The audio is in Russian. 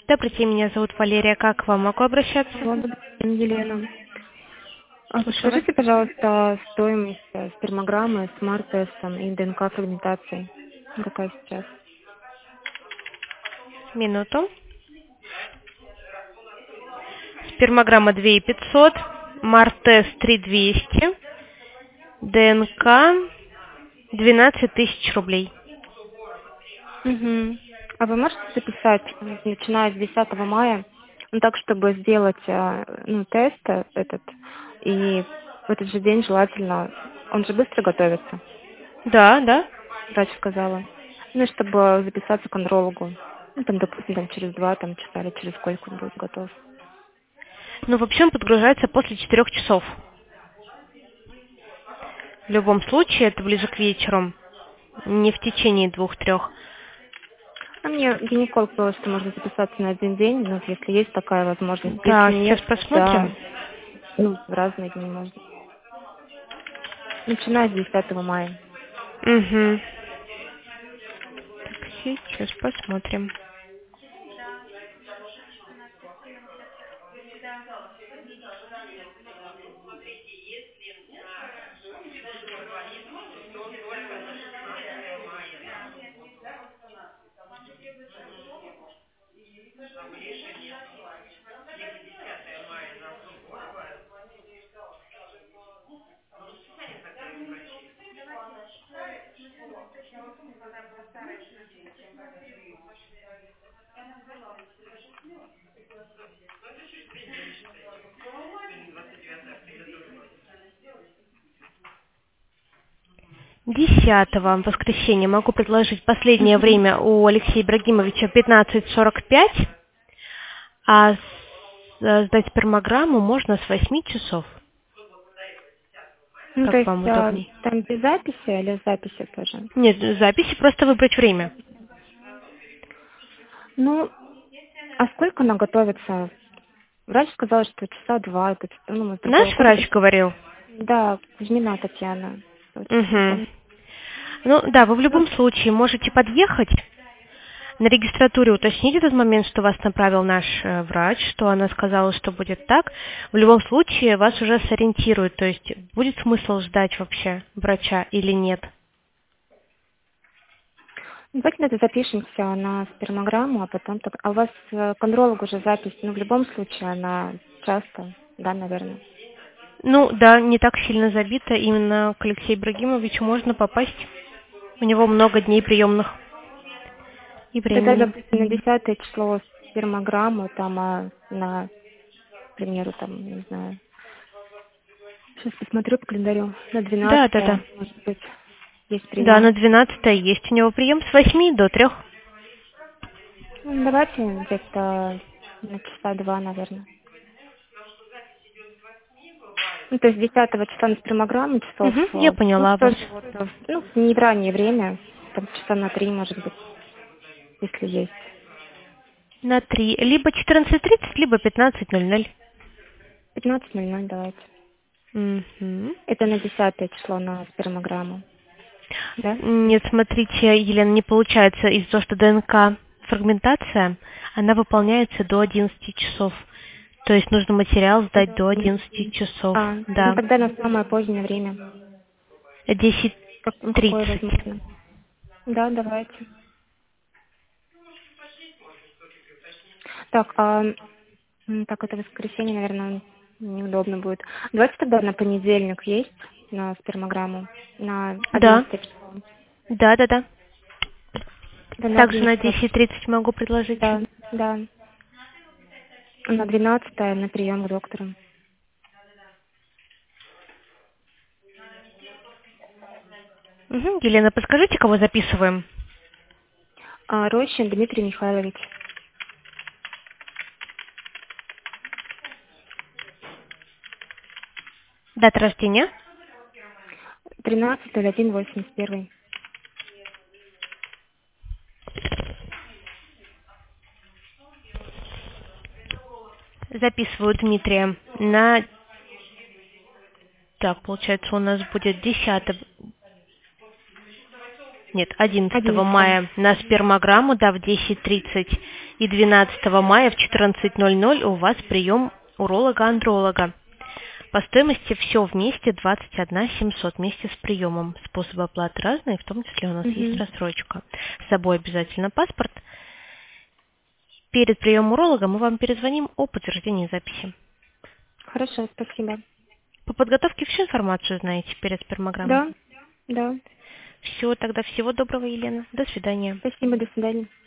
Добрый день, меня зовут Валерия. Как к вам могу обращаться? Добрый день, Елена. Слушаю вас. Подскажите, пожалуйста, стоимость спермограммы, смарт-тестом и ДНК-фрагментацией. Какая сейчас? Минуту. Спермограмма 2500, Мартест 3200, ДНК 12 тысяч рублей. Угу. А вы можете записать, начиная с 10 мая, ну, так, чтобы сделать тест этот, и в этот же день желательно, он же быстро готовится, Да, да. врач сказала, ну, и чтобы записаться к андрологу. Ну, там, допустим, через 2 часа или через сколько он будет готов. Ну, вообще он подгружается после 4 часов. В любом случае, это ближе к вечеру, не в течение 2-3. А мне гинеколог сказал, что можно записаться на один день, но если есть такая возможность. Да, Если сейчас нет, посмотрим. да, в разные дни можно. Начиная с 10 мая. Угу. Так, сейчас посмотрим. Десятого, воскресенье, могу предложить последнее время у Алексея Ибрагимовича 15:45, а сдать спермограмму можно с 8 часов. Ну, то Как есть вам удобней? там без записи или с записью тоже? Нет, записи, просто выбрать время. Ну, а сколько она готовится? Врач сказал, что часа 2, это, мы с другого Наш города. врач говорил. Да, Кузьмина Татьяна. Точно не Угу. помню. Ну да, вы в Ну, любом случае можете подъехать. На регистратуре уточнить этот момент, что вас направил наш врач, что она сказала, что будет так. В любом случае вас уже сориентируют, то есть будет смысл ждать вообще врача или нет. давайте на это запишемся на спермограмму, а потом так. А у вас к андрологу уже запись, в любом случае она часто, да, наверное. Ну да, не так сильно забито, именно к Алексею Ибрагимовичу можно попасть. У него много дней приемных и Тогда, времени. допустим, на 10 число спермограмму, к примеру, не знаю, сейчас посмотрю по календарю, на Да, да, 12, да. может быть, есть Да, на прием. 12 есть у него прием с 8 до 3. Давайте где-то на часа 2, наверное. То есть 10 числа на спермограмму часов, Угу, я поняла вас. тоже не в раннее время, часа на 3, может быть, если есть. На 3. Либо 14:30, либо 15:00. 15:00 давайте. Угу. Это на 10 число на спермограмму, да? Нет, смотрите, Елена, не получается из-за того, что ДНК фрагментация, она выполняется до 11 часов. То есть нужно материал сдать до 11 часов. Да. Тогда на самое позднее время. Какое 10:30. возможно? Да, давайте. Так, это воскресенье, наверное, неудобно будет. Давайте тогда на понедельник есть на спермограмму, на Да. 11 число. Да, да, да. Да, на Также на 11, 10:30 могу предложить. да, да. На 12 на прием к доктору. Угу. Елена, подскажите, кого записываем? Рощин Дмитрий Михайлович. Дата рождения? 13.01.81. Записываю Дмитрия на... Так, получается, у нас будет 10. Нет, 11 11. мая на спермограмму, да, в 10:30. И 12 мая в 14:00 у вас прием уролога-андролога. По стоимости все вместе 21 700 вместе с приемом. Способы оплаты разные, в том числе у нас есть рассрочка. С собой обязательно паспорт. Перед приемом уролога мы вам перезвоним о подтверждении записи. Хорошо, спасибо. По подготовке всю информацию знаете перед спермограммой? Да, да. Все, тогда всего доброго, Елена. До свидания. Спасибо, до свидания.